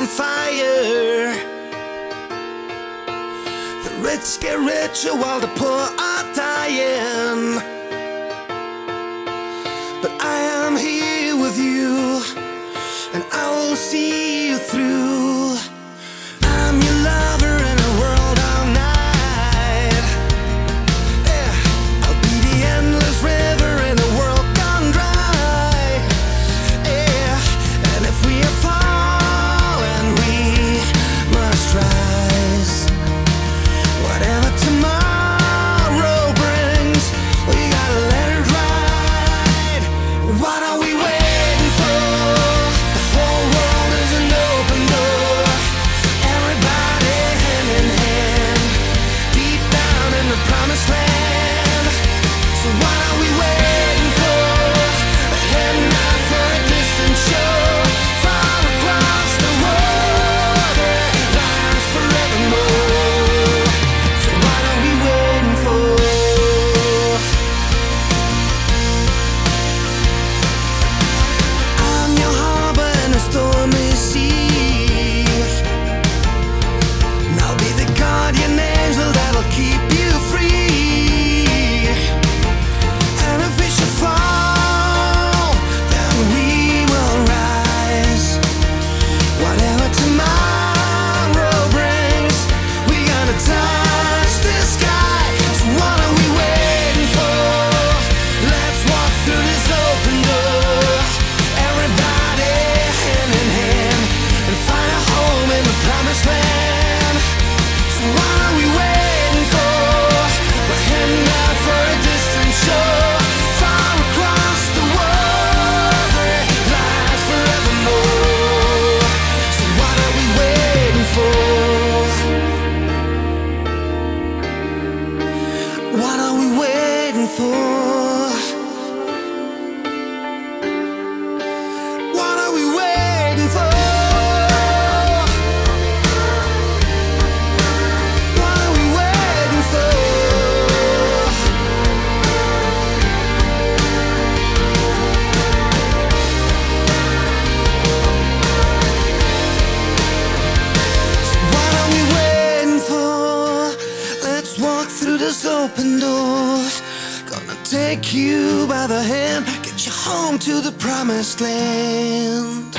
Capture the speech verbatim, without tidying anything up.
fire. The rich get richer while the poor are dying. But I am here with you, and I will see you through. I'm your lover in a world all night. Yeah. I'll be the endless river in a world gone dry. Yeah. And if we are fallen, we must rise. Whatever tomorrow brings, we gotta let it ride. What are we waiting for? The whole world is an open door. Everybody hand in hand, deep down in the promised land. So what are we waiting for? Heading out for a distant shore, far across the world where it lies forevermore. So what are we waiting for? I'm your harbor in a stormy sea, and I'll be the guardian angel that'll keep you free. And if we should fall, then we will rise. Whatever tomorrow brings, we gotta touch the sky. So what are we waiting for? Let's walk through this open door. Everybody hand in hand, and find a home in the promised land. So what are we waiting for? We're heading out for a distant shore, far across the world where it lies forevermore. So what are we waiting for? What are we waiting for? What are we waiting for? What are we waiting for? What are we waiting for? Let's walk through this open door. Gonna take you by the hand, get you home to the promised land.